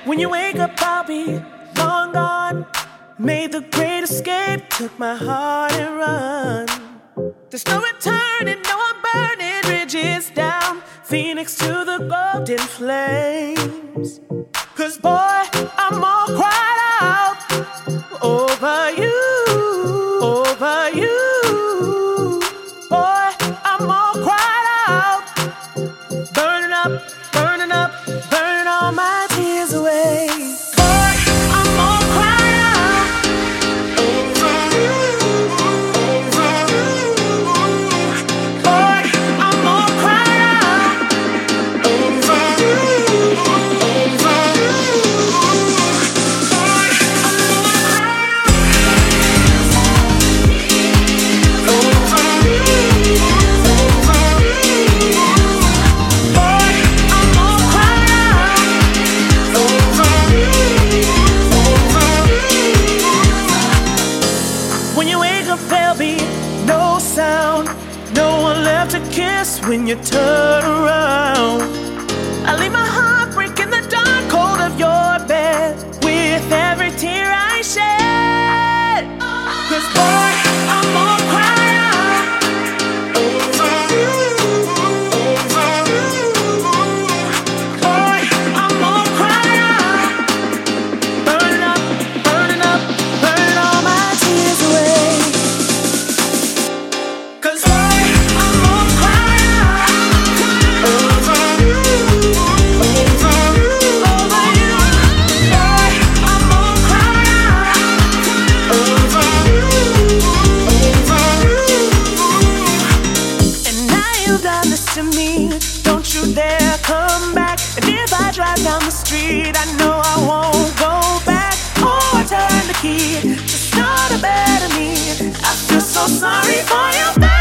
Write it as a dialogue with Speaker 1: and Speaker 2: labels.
Speaker 1: When you wake up, I'll be long gone. Made the great escape, took my heart and run. There's no returning, no, I'm burning bridges down, Phoenix to the golden flames. 'Cause boy, I'm all cried out over you, over you. Boy, I'm all cried out, burning up, burning up, burning all my tears away. Boy, I'm all cried out over you, over you. Boy, I'm all cried out over you, over you. Boy, I'm all cried out over you, over you. Boy, I'm all cried out over you, over you. When you wake up, there'll be no sound, no one left to kiss when you turn around. I leave my heart break in the dark cold of your bed with every tear I shed. 'Cause boy, I'm all cried out over you, over you. Boy, I'm all cried out, burning up, burning up, burning all my tears away. 'Cause boy, I'm all cried out over you, over you, over you. Boy, I'm all cried out over you, over you. And now you've done this to me, don't you dare come back. And if I drive down the street, I know I won't go back. Oh, I turn the key to start a better me. I feel so sorry for you.